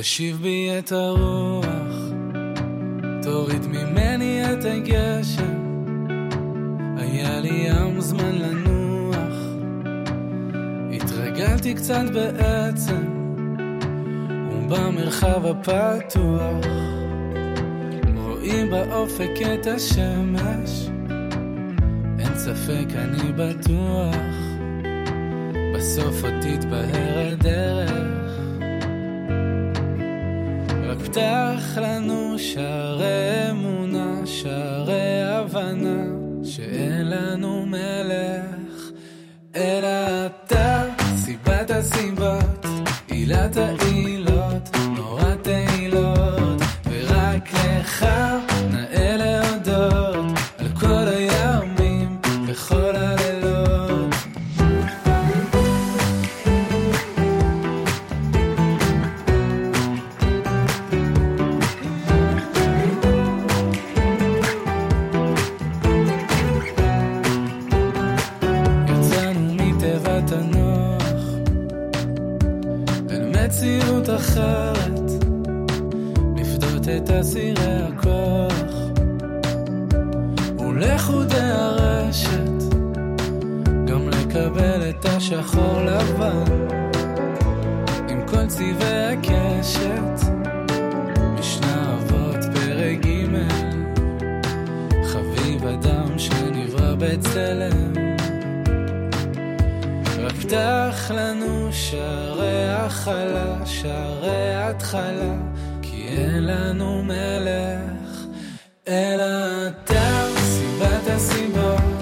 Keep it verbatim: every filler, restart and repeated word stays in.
תשיב בי את הרוח, תוריד ממני את הגשם, היה לי ים זמן לנוח, התרגלתי קצת בעצם, ובמרחב הפתוח, רואים באופק את השמש, אין ספק אני בטוח, בסוף עוד תתבהר הדרך, רק פתח לנו שערי אמונה, שערי הבנה, שאין לנו מלך, אלא אתה, סיבת הסיבות, עילת העילות, נורא תהילות, ורק לך נאה להודות, על כל הימים וכל הלילות. יצאנו מתיבת הנוח אל מציאות אחרת, לפדות את אסירי הכוח ולחודי הרשת, גם לקבל את השחור לבן עם כל צבעי הקשת. משנה אבות פרק ג', חביב אדם שנברא בצלם, רק פתח לנו שערי החלה, שערי התחלה, כי אין לנו מלך אלא אתה, סיבת הסיבות,